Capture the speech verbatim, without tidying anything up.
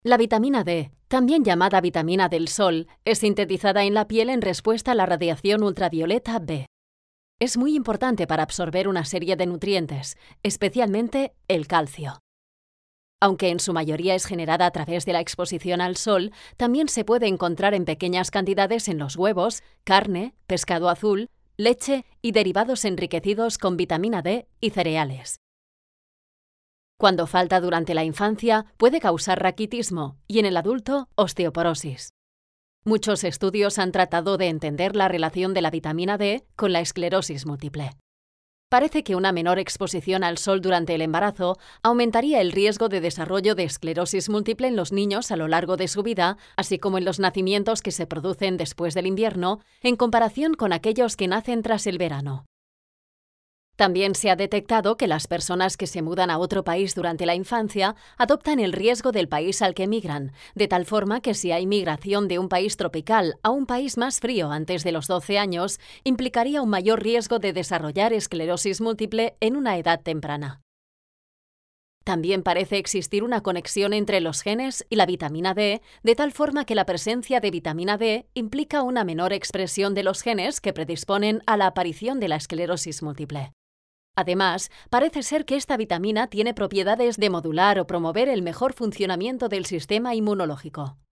La vitamina D, también llamada vitamina del sol, es sintetizada en la piel en respuesta a la radiación ultravioleta B. Es muy importante para absorber una serie de nutrientes, especialmente el calcio. Aunque en su mayoría es generada a través de la exposición al sol, también se puede encontrar en pequeñas cantidades en los huevos, carne, pescado azul, leche y derivados enriquecidos con vitamina D y cereales. Cuando falta durante la infancia, puede causar raquitismo y en el adulto, osteoporosis. Muchos estudios han tratado de entender la relación de la vitamina D con la esclerosis múltiple. Parece que una menor exposición al sol durante el embarazo aumentaría el riesgo de desarrollo de esclerosis múltiple en los niños a lo largo de su vida, así como en los nacimientos que se producen después del invierno, en comparación con aquellos que nacen tras el verano. También se ha detectado que las personas que se mudan a otro país durante la infancia adoptan el riesgo del país al que migran, de tal forma que si hay migración de un país tropical a un país más frío antes de los doce años, implicaría un mayor riesgo de desarrollar esclerosis múltiple en una edad temprana. También parece existir una conexión entre los genes y la vitamina D, de tal forma que la presencia de vitamina D implica una menor expresión de los genes que predisponen a la aparición de la esclerosis múltiple. Además, parece ser que esta vitamina tiene propiedades de modular o promover el mejor funcionamiento del sistema inmunológico.